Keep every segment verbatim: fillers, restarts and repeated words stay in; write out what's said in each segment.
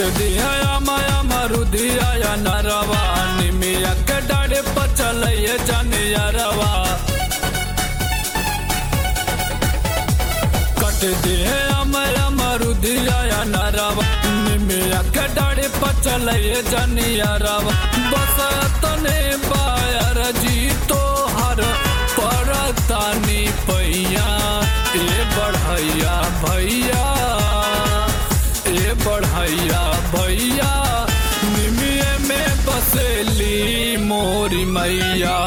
दिया माया मरुदिया या नरवा निमिया के डाड़े पर चलइए जनिया रवा कट दिया माया मरुदिया या नरवा निमिया के डाड़े पर चलइए जनिया रवा बस तने बायर जी तो हर परतानी पैया ए बढ़ैया भैया ए बढ़ैया भैया निमिये में बसेली मोरी मैया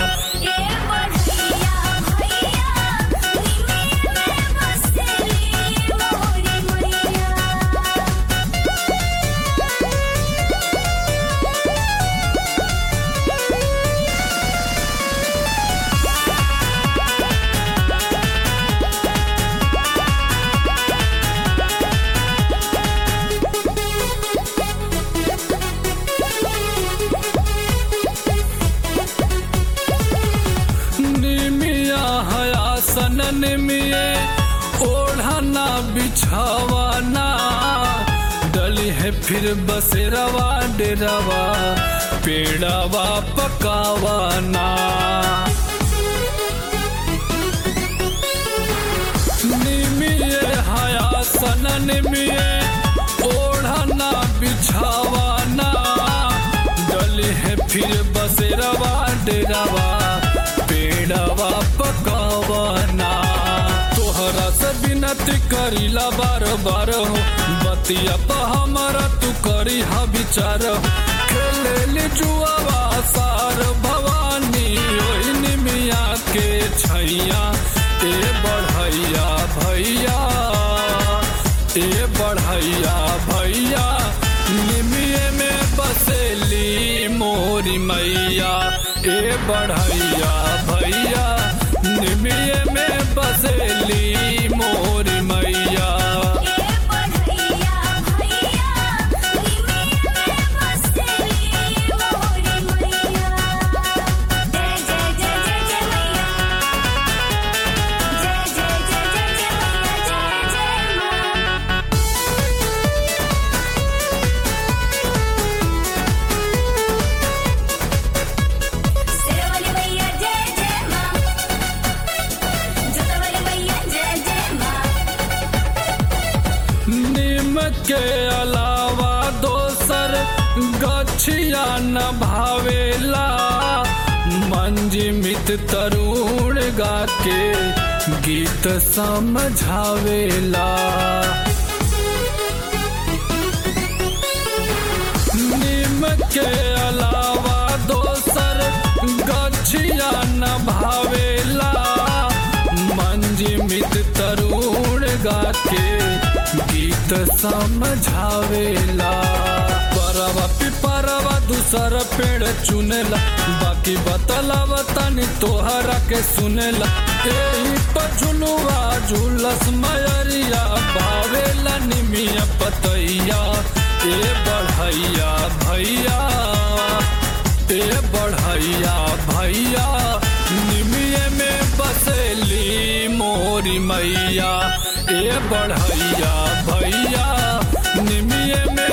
निमिये ओढ़ाना बिछावाना डली है फिर बसेरवा डेरवा पेड़ावा पकावाना निमिये हयासन निमिये ओढ़ाना बिछावाना डली है फिर बसेरवा डेरवा पेड़ावा पकावाना तोहरा से विनती करीला बार बार हो बतिया पर हमारा तू करी हा विचार हो खेले जुआवा सार भवानी ओही निमिया के छैया ए बढ़ैया भैया ए बढ़ैया भैया निमिये में बसेली मोरी मैया ए बढ़ैया भैया निमिये में बसेली मोरी मैया के अलावा दोसर गछिया न भावेला मंजिमित तरुण गा के गीत समझावेला नीम के अलावा दोसर गछिया न भावेला मंजिमित तरुण गा के गीत समझावेला परवा पिपरवा दूसर पेड़ चुनेला बाकी बतलावा तनी तोहरा के सुनेला एही पर झुलुआ झुलस मयरिया भावेला निमिया पतैया ए बढ़ैया भैया ए बढ़ैया भैया निमिये में बसेली मोरी मैया ए बढ़ैया भैया निमिये में